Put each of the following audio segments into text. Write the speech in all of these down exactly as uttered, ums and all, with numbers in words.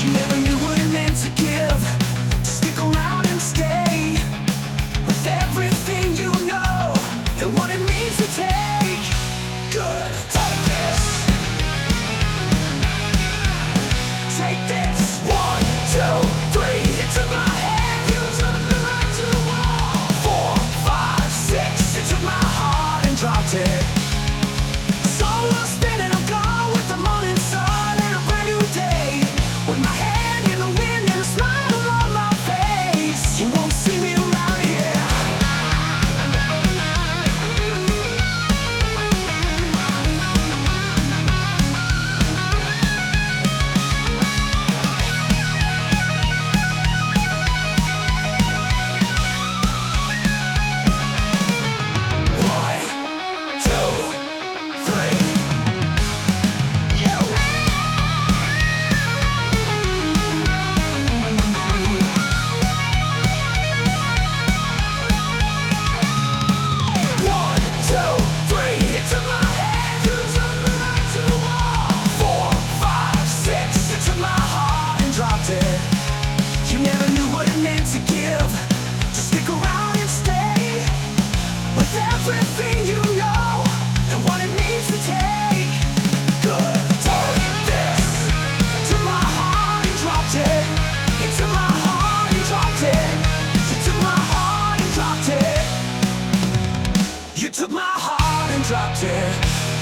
You never knew what it meant to give, to stick around and stay, with everything you know, and what it means to take. Good. Take this. Take this. One, two, three. It took my hand, you took me right to the wall. Four, five, six. It took my heart and dropped it. So I'm spinning, I'm gone with the morning sun and a brand new day, with my hand in the wind and a smile on my face. You won't see me around here. One, two, three. You. One, two, three. It took my hand, you took me right to the wall. Four, five, six. It took my heart and dropped it. You never knew what it meant to give, to stick around and stay, with everything you know, and what it means to take. Good. Take this. To my heart and dropped it. It took my heart and dropped it. You took my heart and dropped it. You took my heart and dropped it.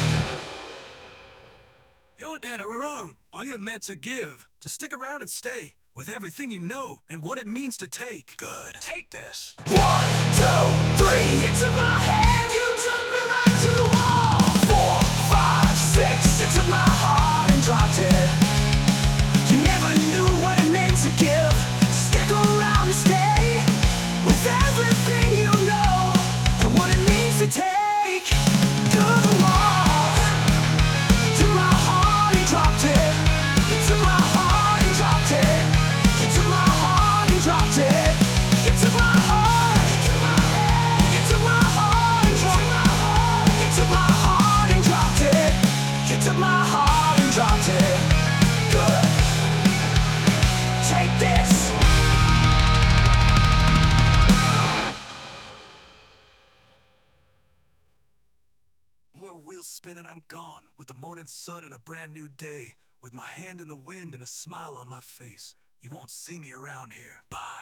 You're dead or wrong. All you're meant to give, to stick around and stay, with everything you know, and what it means to take. Good. Take this. One, two, three. It took my hand, you took me right to the wall. Four, five, six. It took my heart and dropped it. You never knew what it meant to give, to stick around and stay, with everything you know, and what it means to take. To the wall. To my heart and dropped it. You took my heart and dropped it. You took my heart and dropped it. You took my heart. You took my heart and dropped it. You took my heart and dropped it. You took my heart and dropped it. Good. Take this. More wheels spinning, I'm gone, with the morning sun and a brand new day, with my hand in the wind and a smile on my face. You won't see me around here. Bye.